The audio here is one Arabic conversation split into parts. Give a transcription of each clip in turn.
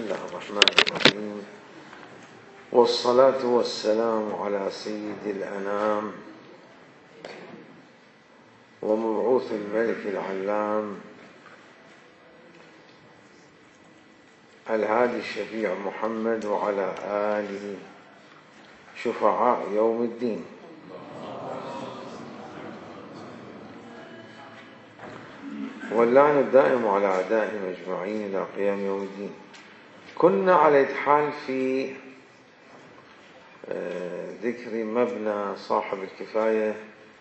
الله الرحمن الرحيم، والصلاة والسلام على سيد الأنام ومبعوث الملك العلام الهادي الشفيع محمد وعلى آله شفعاء يوم الدين. واللعن الدائم على أعدائهم أجمعين إلى قيام يوم الدين. كنا على إتحال في ذكر مبنى صاحب الكفاية،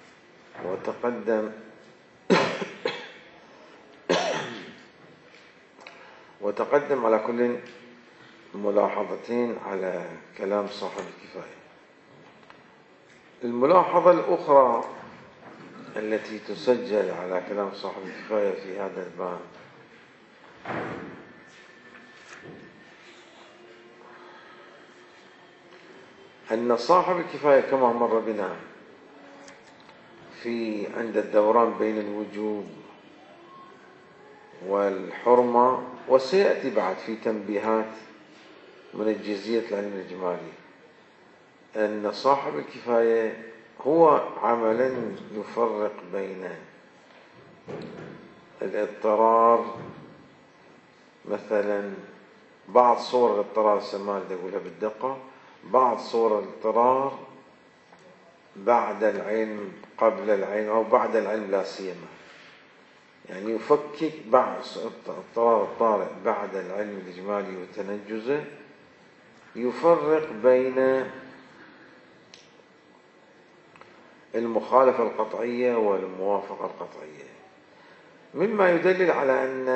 وتقدم على كل ملاحظتين على كلام صاحب الكفاية. الملاحظة الأخرى التي تسجل على كلام صاحب الكفاية في هذا الباب أن صاحب الكفاية كما مر بنا عند الدوران بين الوجوب والحرمة، وسيأتي بعد في تنبيهات من الجزئية العلم الإجمالي، أن صاحب الكفاية هو عملا يفرق بين الاضطرار، مثلا بعض صور الاضطرار السماء أقولها بالدقة، بعض صور الاضطرار بعد العلم قبل العلم أو بعد العلم لا سيما، يعني يفكك بعض اضطرار الطارئ بعد العلم الإجمالي وتنجزه، يفرق بين المخالفة القطعية والموافقة القطعية، مما يدلل على أن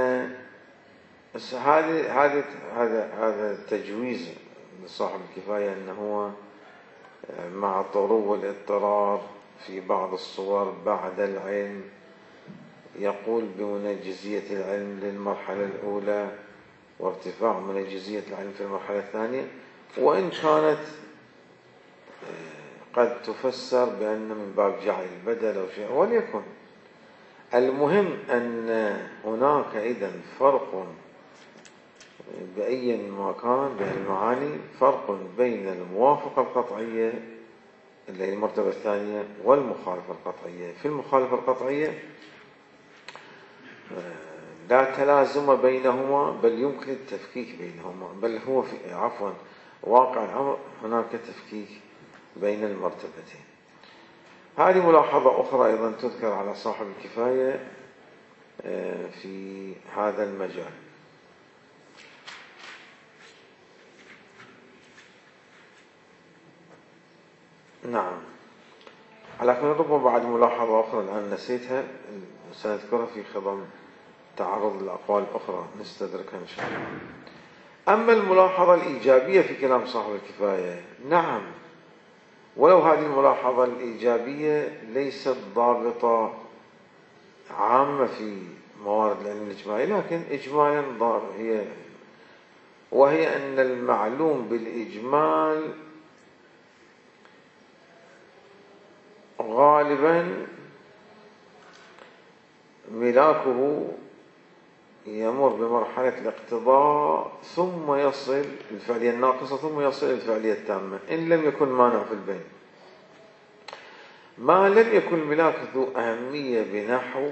هذا التجويز لصاحب الكفاية أنه هو مع طرو الاضطرار في بعض الصور بعد العلم يقول بمنجزية العلم للمرحلة الأولى وارتفاع منجزية العلم في المرحلة الثانية، وإن كانت قد تفسر بأن من باب جعل البدل أو شيء، وليكن المهم أن هناك إذن فرق بأي ما كان بين المعاني، فرق بين الموافقة القطعية اللي هي المرتبة الثانية والمخالفة القطعية. في المخالفة القطعية لا تلازم بينهما، بل يمكن التفكيك بينهما، بل هو واقع الأمر هناك تفكيك بين المرتبتين. هذه ملاحظة أخرى أيضا تذكر على صاحب الكفاية في هذا المجال. نعم، لكن ربما بعد ملاحظة أخرى الآن نسيتها سنذكرها في خضم تعرض الأقوال الأخرى نستدركها إن شاء الله. أما الملاحظة الإيجابية في كلام صاحب الكفاية، نعم، ولو هذه الملاحظة الإيجابية ليست ضابطة عامة في موارد العلم الإجمالي، لكن إجمالا وهي أن المعلوم بالإجمال غالبا ملاكه يمر بمرحلة الاقتضاء ثم يصل الفعلية الناقصة ثم يصل الفعلية التامة إن لم يكن مانع في البين. ما لم يكن الملاك ذو أهمية بنحو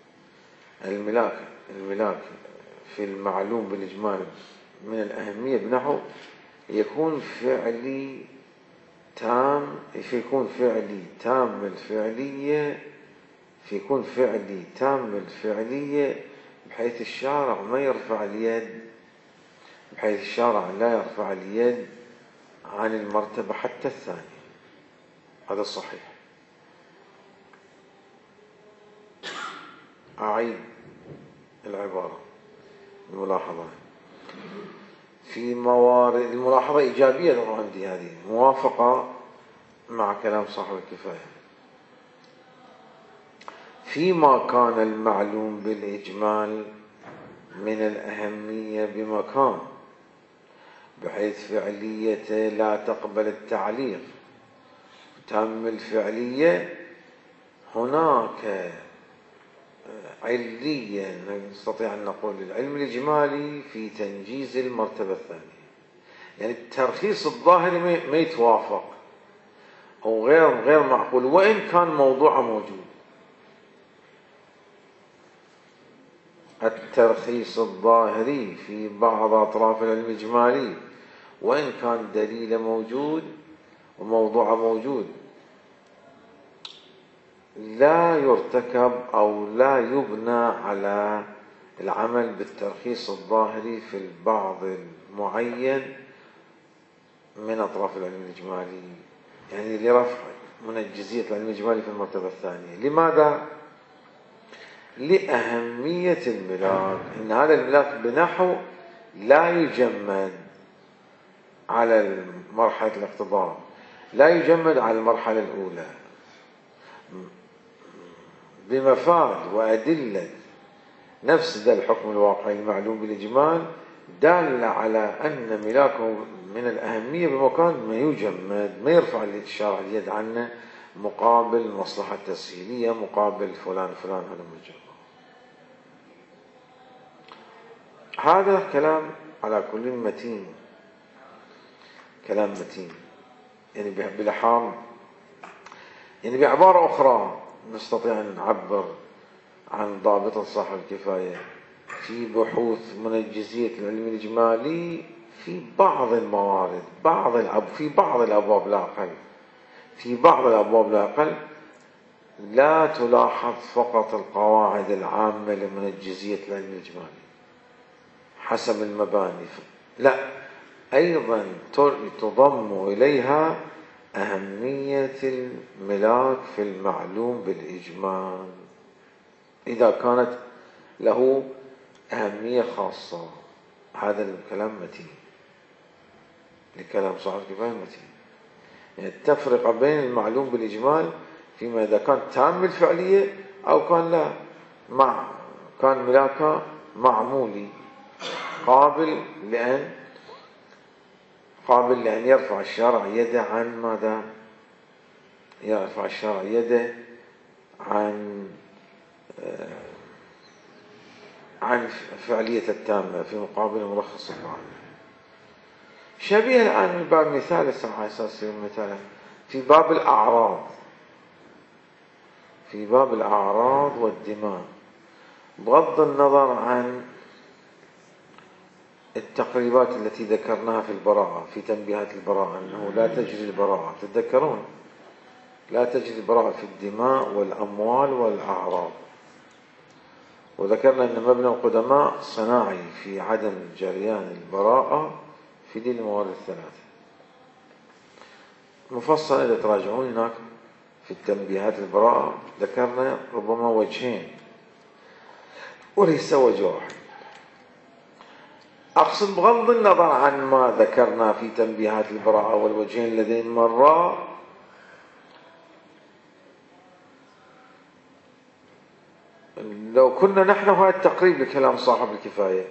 الملاك في المعلوم بالإجمال من الأهمية بنحو يكون فعلي تام، فيكون فعلي تام الفعلية بحيث الشارع ما يرفع اليد، بحيث الشارع لا يرفع اليد عن المرتبة حتى الثانية. هذا الصحيح. أعيد العبارة، الملاحظة في موارد الملاحظة إيجابية عندي، هذه موافقة مع كلام صاحب الكفاية. فيما كان المعلوم بالإجمال من الأهمية بمكان بحيث فعليته لا تقبل التعليق تم الفعلية، هناك عليا نستطيع أن نقول العلم الإجمالي في تنجيز المرتبة الثانية، يعني الترخيص الظاهري ما يتوافق أو غير معقول وإن كان موضوعه موجود. الترخيص الظاهري في بعض أطراف العلم الإجمالي وإن كان دليله موجود وموضوعه موجود لا يرتكب أو لا يبنى على العمل بالترخيص الظاهري في البعض المعين من أطراف العلم الإجمالي، يعني لرفع منجزية العلم الإجمالي في المرتبة الثانية. لماذا؟ لأهمية الملاك، إن هذا الملاك بنحو لا يجمد على مرحلة الاختبار، لا يجمد على المرحلة الأولى، بمفاد وأدلة نفس ذا الحكم الواقعي المعلوم بالإجمال دالة على أن ملاكه من الأهمية بمكان ما يجمد، ما يرفع الشارع اليد عنه مقابل مصلحة تسهيلية، مقابل فلان هذا مجرد. هذا كلام على كل متين، كلام متين، يعني بلحام، يعني بعبارة أخرى نستطيع أن نعبر عن ضابط صاحب الكفاية في بحوث منجزية العلم الإجمالي في بعض الموارد، في بعض الأبواب لا أقل، في بعض الأبواب لا أقل لا تلاحظ فقط القواعد العامة لمنجزية العلم الإجمالي حسب المباني، لا، أيضا تضم إليها أهمية الملاك في المعلوم بالإجمال إذا كانت له أهمية خاصة. هذا الكلام متين، الكلام صاحب الكفاية متين، يعني التفرقة بين المعلوم بالإجمال فيما إذا كان تام الفعلية أو كان لا، كان ملاكا معمولي قابل لأن يرفع الشارع يده عن ماذا؟ يرفع الشارع يده عن فعلية التامة في مقابل ملخص الظاهر. شبيه الآن من باب مثال على أساس مثلا في باب الأعراض والدماء، بغض النظر عن التقريبات التي ذكرناها في البراءة، في تنبيهات البراءة أنه لا تجري البراءة، تتذكرون لا تجري البراءة في الدماء والأموال والأعراض، وذكرنا أن مبنى القدماء صناعي في عدم جريان البراءة في دي الموارد الثلاثة. مفصل إذا تراجعون هناك في التنبيهات البراءة ذكرنا ربما وجهين وليس وجه واحد. أقصد بغض النظر عن ما ذكرنا في تنبيهات البراءة والوجهين اللذين مرا، لو كنا نحن هذا التقريب لكلام صاحب الكفاية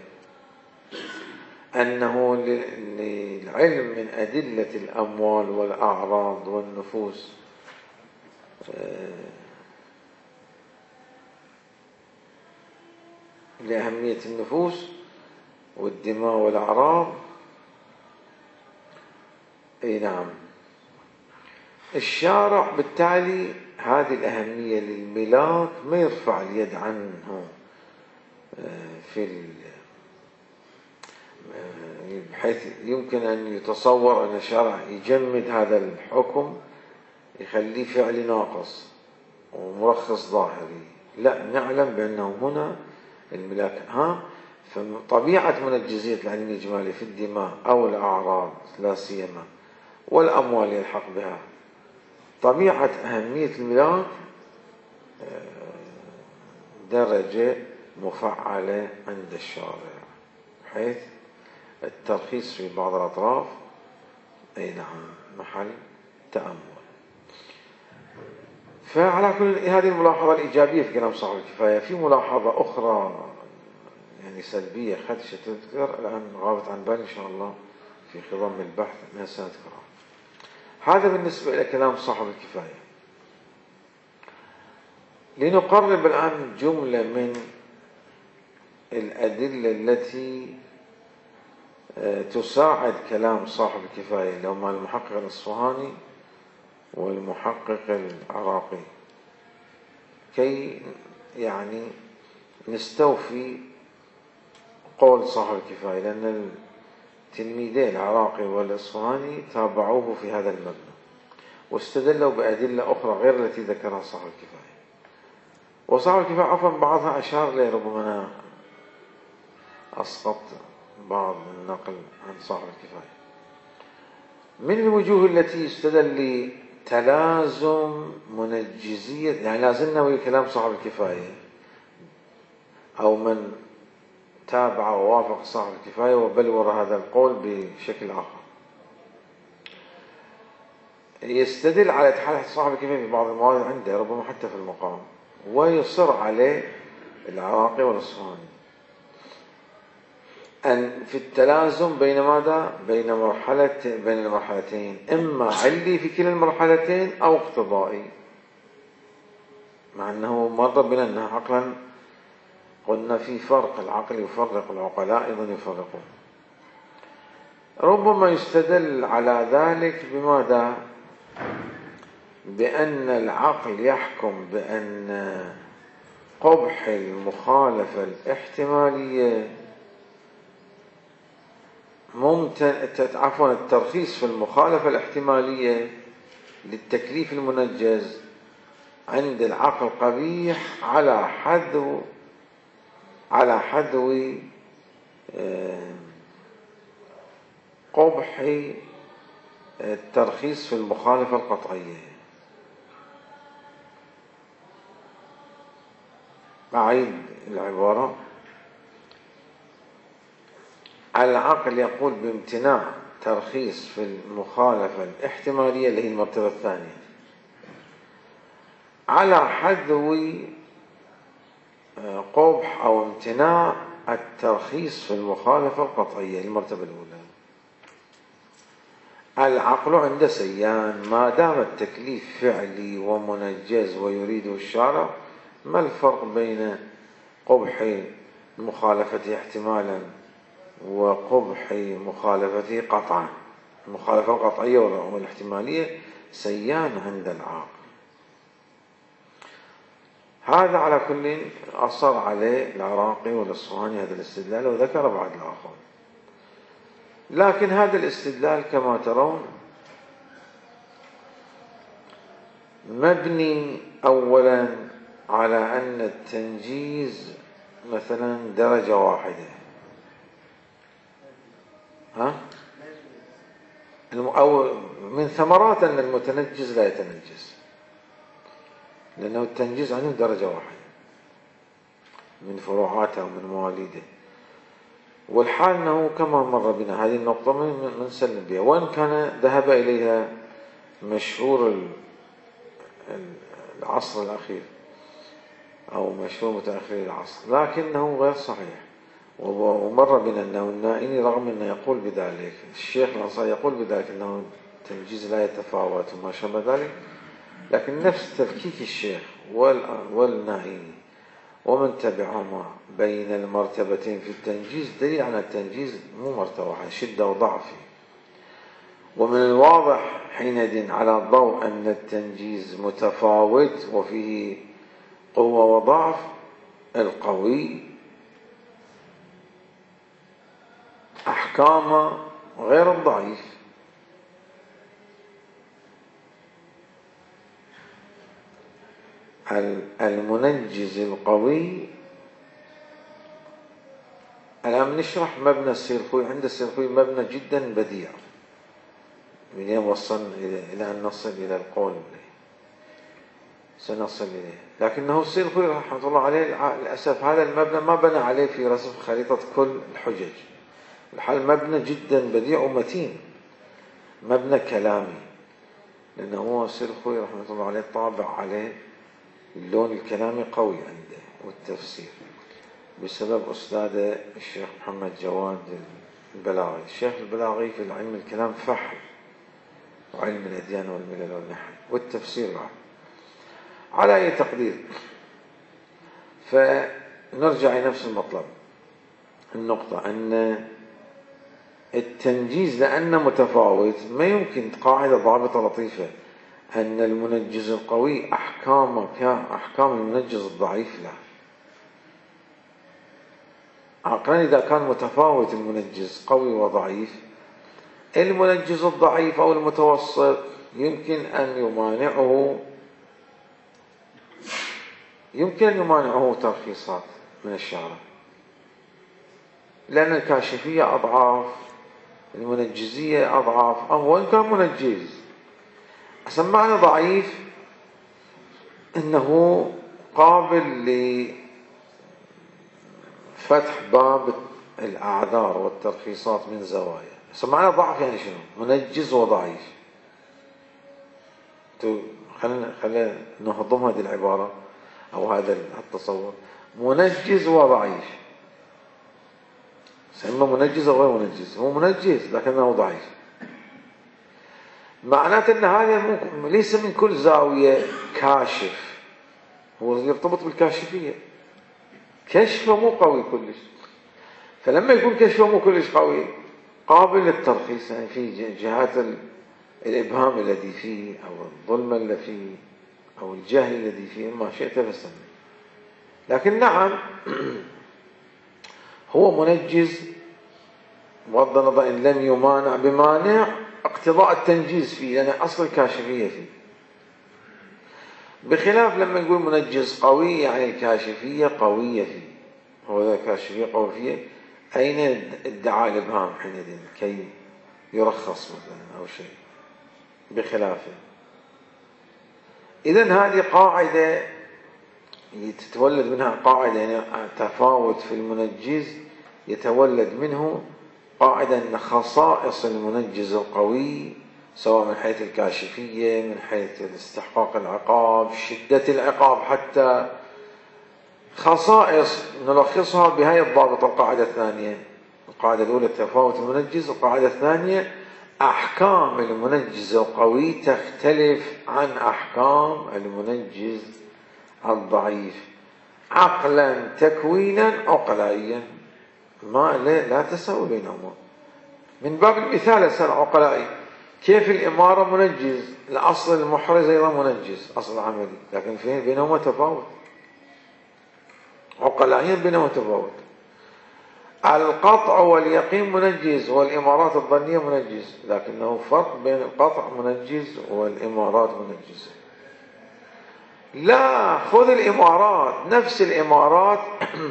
أنه للعلم من أدلة الأموال والأعراض والنفوس لأهمية النفوس والدماء والأعراض، أي نعم، الشارع بالتالي هذه الأهمية للملاك ما يرفع اليد عنه بحيث يمكن أن يتصور أن الشارع يجمد هذا الحكم يخليه فعلي ناقص ومرخص ظاهري، لا، نعلم بأنه هنا الملاك فطبيعة منجزية العلم الإجمالي في الدماء أو الأعراض لا سيما والأموال يلحق بها، طبيعة أهمية الملاك درجة مفعلة عند الشارع، بحيث الترخيص في بعض الأطراف أي نعم محل تأمل. فعلى كل هذه الملاحظة الإيجابية في كلام صاحب الكفاية. في ملاحظة أخرى يعني سلبية خدشة تذكر الآن غابت عن بالي إن شاء الله في خضم البحث من سنذكرها. هذا بالنسبة إلى كلام صاحب الكفاية. لنقرب الآن جملة من الأدلة التي تساعد كلام صاحب الكفاية اللي هما المحقق الأصفهاني والمحقق العراقي، كي يعني نستوفي قول صاحب الكفاية، لأن التلميذين العراقي والأصفهاني تابعوه في هذا المبنى واستدلوا بأدلة أخرى غير التي ذكرها صاحب الكفاية. وصاحب الكفاية عفوا بعضها أشار لي، ربما أنا أسقط بعض النقل عن صاحب الكفاية. من الوجوه التي يستدل لتلازم منجزية، يعني لازلنا ويا كلام صاحب الكفاية أو من تابع ووافق صاحب الكفاية وبلور هذا القول بشكل آخر، يستدل على إتحاد صاحب الكفاية في بعض المواد عنده ربما حتى في المقام، ويصر عليه العراقي والأصفهاني أن في التلازم بين ماذا؟ بين المرحلتين، إما علي في كلا المرحلتين أو اقتضائي، مع أنه مر بنا أنه عقلا قلنا في فرق، العقل يفرق، العقلاء أيضا يفرقون. ربما يستدل على ذلك بماذا؟ بأن العقل يحكم بأن قبح المخالفة الاحتمالية الترخيص في المخالفة الاحتمالية للتكليف المنجز عند العقل قبيح على حذو قبح الترخيص في المخالفة القطعية. أعيد العبارة: العقل يقول بامتناع ترخيص في المخالفة الاحتمالية اللي هي المرتبة الثانية على حذو قبح أو امتناع الترخيص في المخالفة القطعية المرتبة الأولى. العقل عند سيان ما دام التكليف فعلي ومنجز ويريده الشارع، ما الفرق بين قبح مخالفته احتمالا وقبح مخالفته قطعا؟ المخالفة القطعية والاحتمالية سيان عند العاقل. هذا على كل أصر عليه العراقي والأصفهاني هذا الاستدلال، وذكر بعض الآخر. لكن هذا الاستدلال كما ترون مبني أولا على أن التنجيز مثلا درجة واحدة، أو من ثمرات أن المتنجز لا يتنجز، لأنه التنجيز عنه درجة واحدة من فروعاته ومن مواليده. والحال أنه كما مر بنا هذه النقطة من سلم بها، وإن كان ذهب إليها مشهور العصر الأخير أو مشهور متأخر العصر، لكنه غير صحيح. ومر بنا أنه النائني رغم أنه يقول بذلك، الشيخ الأنصاري يقول بذلك أنه التنجيز لا يتفاوت وما شابه ذلك، لكن نفس تفكيك الشيخ والنائني ومن تبعهما بين المرتبتين في التنجيز دليل على التنجيز مو مرتبة واحدة، شدة وضعف. ومن الواضح حينئذ على الضوء أن التنجيز متفاوت وفيه قوة وضعف. القوي أحكام غير الضعيف، المنجز القوي. الآن نشرح مبنى السيرخوي. عند السيرخوي مبنى جدا بديع، من يوم وصلنا إلى أن نصل إلى القول سنصل إليه. لكنه السيرخوي رحمة الله عليه للأسف هذا المبنى ما بنى عليه في رسم خريطة كل الحجج. الحال مبنى جدا بديع ومتين، مبنى كلامي، لأنه هو السيرخوي رحمة الله عليه طابع عليه اللون الكلامي قوي عنده والتفسير، بسبب أستاذه الشيخ محمد جواد البلاغي. الشيخ البلاغي في علم الكلام فحل، وعلم الأديان والملل والنحو والتفسير بعد. على أي تقدير فنرجع إلى نفس المطلب، النقطة أن التنجيز لأنه متفاوت ما يمكن قاعدة ضابطة لطيفة أن المنجز القوي أحكامه كأحكام المنجز الضعيف. لا، عقلا إذا كان متفاوت المنجز قوي وضعيف، المنجز الضعيف أو المتوسط يمكن أن يمانعه ترخيصات من الشارع، لأن الكاشفية أضعاف، المنجزية أضعاف، وإن كان منجز سمعنا ضعيف إنه قابل لفتح باب الأعذار والترخيصات من زوايا. سمعنا ضعف يعني شنو؟ منجز وضعيف. خلينا نهضم هذه العبارة أو هذا التصور، منجز وضعيف. سمى منجز أو غير منجز؟ هو منجز لكنه ضعيف. معناته أن هذا ليس من كل زاوية كاشف، هو يرتبط بالكاشفية، كشفه مو قوي كلش. فلما يكون كشفه مو كلش قوي قابل للترخيص، يعني في جهات الإبهام الذي فيه أو الظلم الذي فيه أو الجهل الذي فيه، ما شئت فسمي. لكن نعم هو منجز بغض النظر إن لم يمانع بمانع اقتضاء التنجيز فيه، لأن أصل الكاشفية فيه. بخلاف لما نقول منجز قوي يعني الكاشفية قوية فيه، هو ذا الكاشفية قوية فيه، أين ادعاء الإبهام حينئذ كي يرخص مثلا أو شيء بخلافه. إذن هذه قاعدة يتولد منها قاعدة، يعني تفاوت في المنجز يتولد منه قاعدة أن خصائص المنجز القوي سواء من حيث الكاشفية، من حيث الاستحقاق العقاب، شدة العقاب، حتى خصائص نلخصها بهاي الضابط. القاعدة الثانية، القاعدة الأولى تفاوت المنجز، القاعدة الثانية أحكام المنجز القوي تختلف عن أحكام المنجز الضعيف عقلا تكوينا عقلائيا، لا تساوي بينهما. من باب المثال أسأل عقلائي، كيف الإمارة منجز؟ الأصل المحرز أيضا منجز، أصل عملي، لكن بينهما تفاوت عقلائيا، بينهما تفاوت. القطع واليقين منجز والإمارات الظنية منجز، لكنه فرق بين القطع منجز والإمارات منجز. لا، خذ الإمارات، نفس الإمارات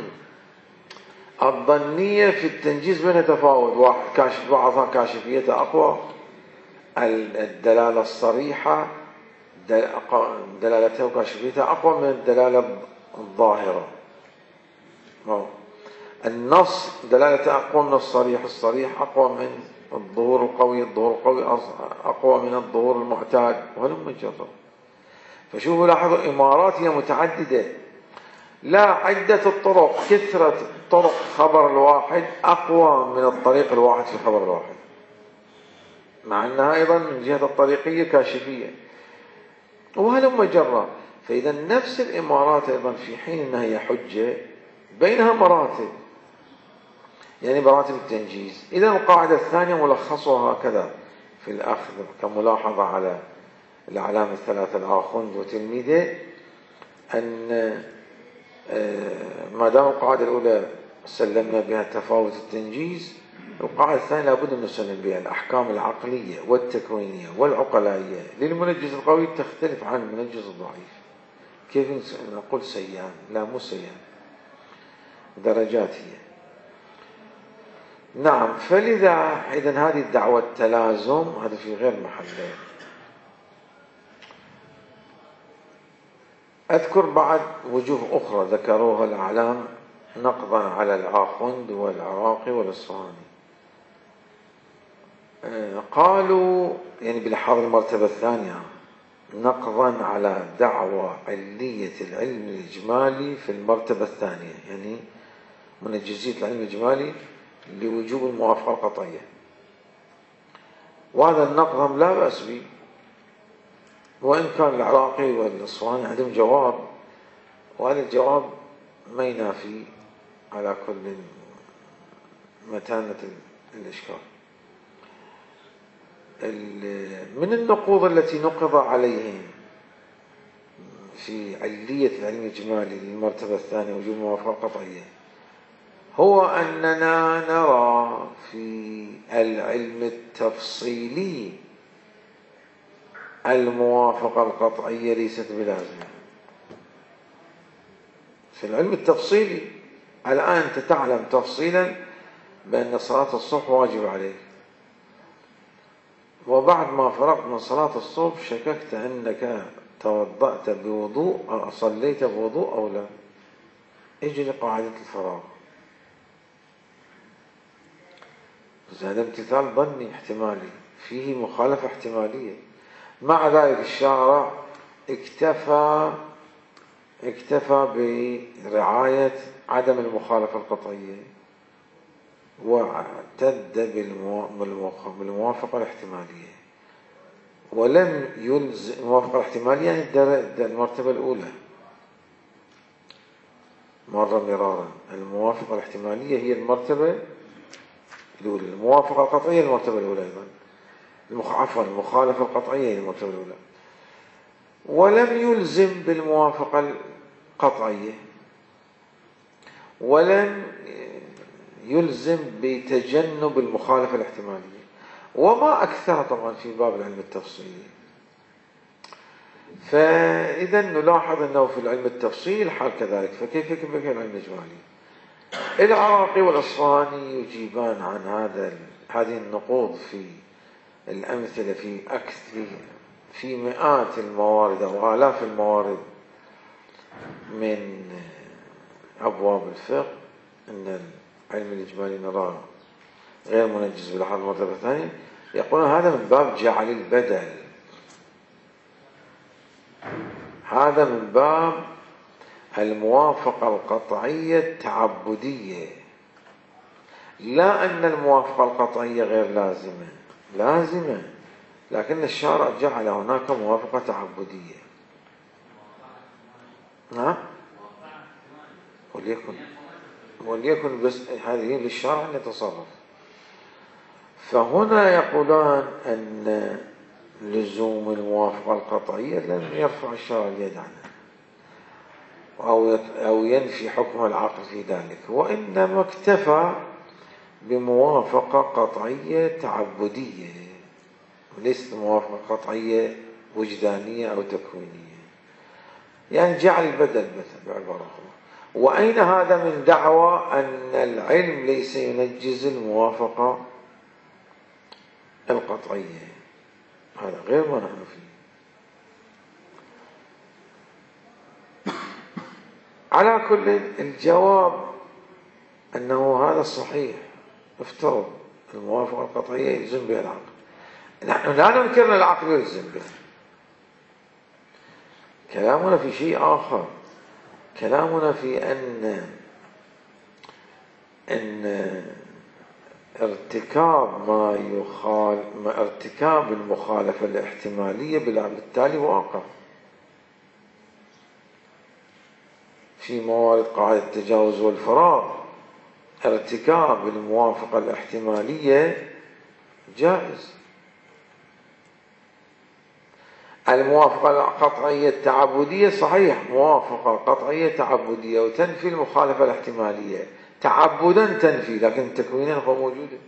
الظنية في التنجيز بينها تفاوت، واحد كاشف بعضها كاشفيته أقوى، الدلالة الصريحة دلالتها وكاشفيتها أقوى من الدلالة الظاهرة. النص دلالته أقوى من الصريح، الصريح أقوى من الظهور القوي، الظهور القوي أقوى من الظهور المعتاد، وهلم جرا. فشوفوا لاحظوا إمارات هي متعددة، لا عدة الطرق، كثرة طرق خبر الواحد أقوى من الطريق الواحد في خبر الواحد، مع أنها أيضا من جهة الطريقية كاشفية، وهلم جرا. فإذا نفس الإمارات أيضا في حين أنها هي حجة بينها مراتب، يعني مراتب التنجيز. إذا القاعدة الثانية ملخصها هكذا في الأخذ كملاحظة على الأعلام الثلاثة الآخوند وتلميذه، أن ما دام القاعدة الأولى سلمنا بها تفاوت التنجيز، القاعدة الثانية لابد أن نسلم بها الأحكام العقلية والتكوينية والعقلائية للمنجز القوي تختلف عن المنجز الضعيف. كيف نقول سيان؟ لا، مو سيان، درجات هي. نعم. فلذا إذن هذه الدعوة التلازم هذا في غير محله. أذكر بعد وجوه أخرى ذكروها الأعلام نقضا على الآخوند والعراقي والإصفهاني. قالوا يعني بلحاظ المرتبة الثانية نقضا على دعوى علية العلم الإجمالي في المرتبة الثانية، يعني منجزية العلم الإجمالي لوجوب الموافقة القطعية، وهذا النقض هم لا بأس به، وإن كان العراقي والإصفهاني عندهم جواب، وهذا الجواب ما ينافي على كل متانة الإشكال. من النقوض التي نقض عليهم في علية العلم الإجمالي للمرتبة الثانية وجود موافقة قطعية هو أننا نرى في العلم التفصيلي الموافقة القطعية ليست بلازمة. في العلم التفصيلي الآن أنت تعلم تفصيلا بأن صلاة الصبح واجب عليك، وبعد ما فرغت من صلاة الصبح شككت أنك توضأت بوضوء أو صليت بوضوء أو لا، اجري قاعدة الفراغ، هذا امتثال ظني احتمالي فيه مخالفة احتمالية. مع ذلك الشارع اكتفى برعاية عدم المخالفة القطعية واعتد بالموافقة الاحتمالية، ولم يلزم الموافقة الاحتمالية يعني المرتبة الأولى. مرة مرارا الموافقة الاحتمالية هي المرتبة الأولى، الموافقة القطعية المرتبة الأولى أيضا، عفوا المخالفة القطعية هي المرتبة الأولى. ولم يلزم بالموافقة القطعية، ولم يلزم بتجنب المخالفة الاحتمالية، وما أكثر طبعا في باب العلم التفصيلي. فإذا نلاحظ أنه في العلم التفصيلي الحال كذلك، فكيف يكون في العلم الإجمالي؟ العراقي والأصفهاني يجيبان عن هذه النقوض في الأمثلة في مئات الموارد أو آلاف الموارد من أبواب الفقه، أن العلم الإجمالي نراه غير منجز بلحاظ المرتبة الثانية. يقولون هذا من باب جعل البدل، هذا من باب الموافقة القطعية التعبدية، لا أن الموافقة القطعية غير لازمة، لكن الشارع جعل هناك موافقة تعبدية. نعم، وليكن بس هذه للشارع أن يتصرف. فهنا يقولان أن لزوم الموافقة القطعية لن يرفع الشارع اليد عنها أو ينفي حكم العقل في ذلك، وإنما اكتفى بموافقة قطعية تعبدية وليست موافقة قطعية وجدانية أو تكوينية، يعني جعل البدل بعبارة أخرى. وأين هذا من دعوى أن العلم ليس ينجز الموافقة القطعية؟ هذا غير ما نحن فيه. على كل الجواب أنه هذا صحيح. افترض الموافقة القطعية يلزم بها العقل، نحن لا ننكر أن العقل يلزم بها، كلامنا في شيء آخر. كلامنا في أن ارتكاب المخالفة الاحتمالية بالتالي واقع في موارد قاعدة التجاوز والفراغ. ارتكاب الموافقة الاحتمالية جائز. الموافقة القطعية التعبدية صحيح، موافقة قطعية تعبدية وتنفي المخالفة الاحتمالية تعبدا تنفي، لكن تكوينا هو موجود.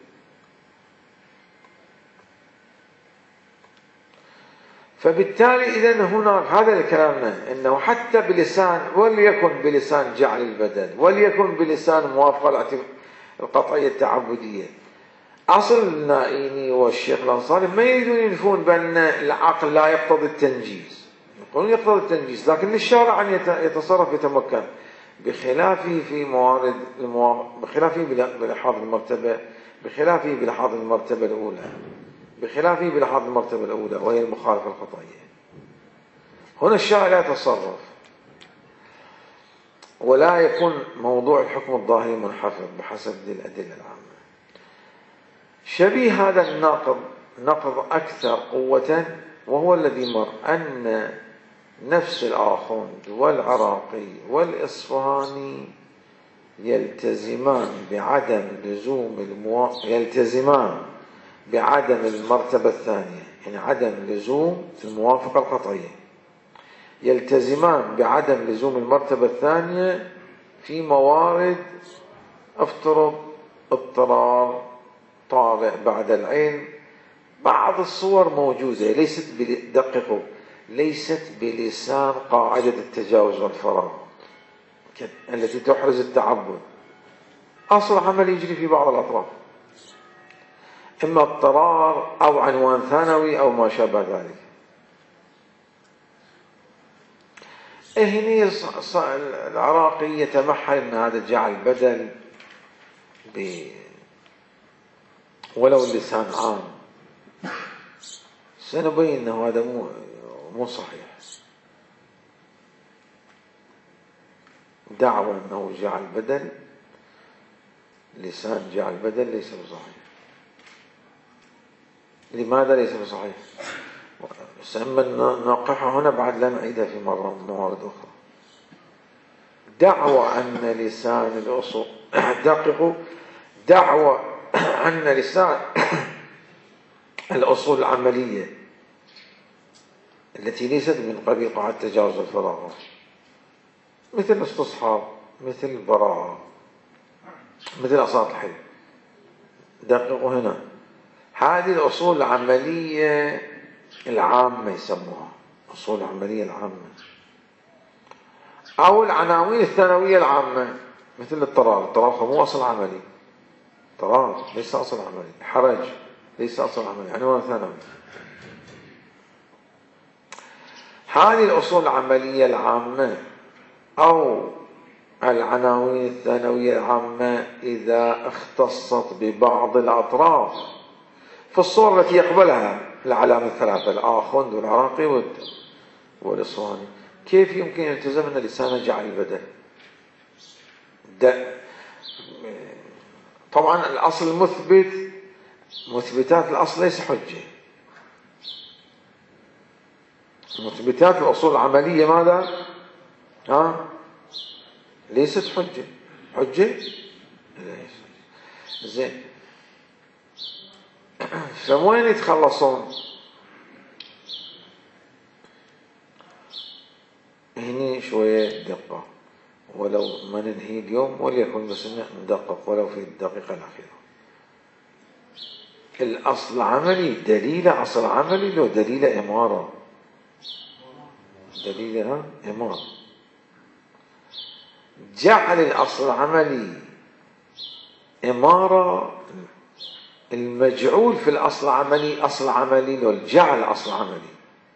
فبالتالي إذن هنا هذا كلامنا أنه حتى بلسان، وليكن بلسان جعل البدل، وليكن بلسان موافقة القطعية التعبدية، أصل النائيني والشيخ الأنصاري ما يريدون ينفون بأن العقل لا يقتضي التنجيز، يقولون يقتضي التنجيز، لكن للشارع أن يتصرف يتمكن، بخلافه في موارد بخلافه بلحاظ المرتبة، بخلافه بلحاظ المرتبة الأولى، بخلافه بلحاظ المرتبة الأولى وهي المخالفة القطعية. هنا الشارع لا يتصرف ولا يكون موضوع الحكم الظاهري منحفظ بحسب الأدلة العامة. شبيه هذا النقض نقض أكثر قوة، وهو الذي مر، أن نفس الآخوند والعراقي والإصفهاني يلتزمان بعدم المرتبة الثانية، يعني عدم لزوم الموافقة القطعية، يلتزمان بعدم لزوم المرتبة الثانية في موارد افترض اضطرار طارئ بعد العلم. بعض الصور موجودة ليست بلسان قاعدة التجاوز والفراغ التي تحرز التعبد. أصل عمل يجري في بعض الأطراف، إما اضطرار أو عنوان ثانوي أو ما شابه ذلك. هنا العراقي يتمحل أن هذا جعل بدل ولو اللسان عام. سنبين أنه هذا مو صحيح. دعوى أنه جعل بدل لسان جعل بدل ليس بصحيح. لماذا ليس بصحيح؟ سأما نوقعها هنا بعد لا نعيدها في موارد أخرى. دعوى أن لسان الأصول دعوى أن لسان الأصول العملية التي ليست من قبيل قاعدة التجاوز والفراغ، مثل الاستصحاب، مثل البراءة، مثل أصالة الحل. دققوا هنا، هذه الأصول العملية العامة يسموها أصول العملية العامة، أو العناوين الثانوية العامة مثل الطرار مو أصل عملي، طرار ليس أصل عملي، حرج ليس أصل عملي، عنوان ثانوي. هذه الأصول العملية العامة أو العناوين الثانوية العامة إذا اختصت ببعض الأطراف في الصور التي يقبلها العلامة الثلاثة، الآخوند والعراقي والإصفهاني، كيف يمكن يلتزم أن لسانه جعل البدل؟ طبعا الأصل مثبتات الأصل ليس حجة. مثبتات الأصول العملية ماذا؟ ليست حجة زين. فوين يتخلصون؟ هني شوية دقة، ولو ما ننهي اليوم وليكن بس ندقق ولو في الدقيقة الأخيرة. الأصل العملي دليل أصل عملي له دليل إمارة، دليل إمارة. جعل الأصل العملي إمارة، المجعول في الأصل العملي أصل عملي له جعل أصل عملي.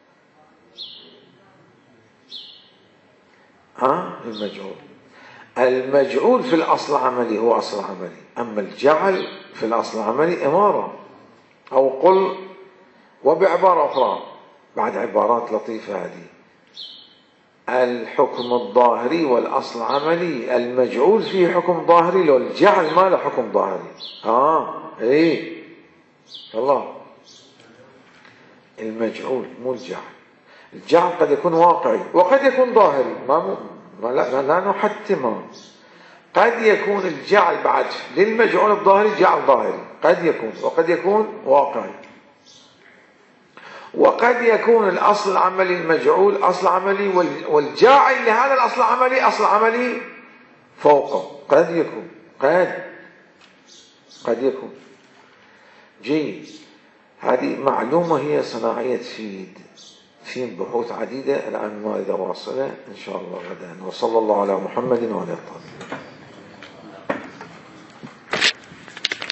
المجعول في الأصل العملي هو أصل عملي، أما الجعل في الأصل العملي إمارة. أو قل وبعبارة أخرى بعد عبارات لطيفة هذه، الحكم الظاهري والأصل العملي المجعول فيه حكم ظاهري لو الجعل ما له حكم ظاهري. الله، المجعول مو الجعل. الجعل قد يكون واقعي وقد يكون ظاهري، لا نحتمه. قد يكون الجعل بعد للمجعول الظاهري جعل ظاهري، قد يكون، وقد يكون واقعي، وقد يكون الأصل العملي المجعول أصل عملي والجاعل لهذا الأصل العملي أصل عملي فوقه. قد يكون جيد. هذه معلومة هي صناعية في بحوث عديدة الآن ما إذا واصلة إن شاء الله غدا. وصلى الله على محمد وعلى آله.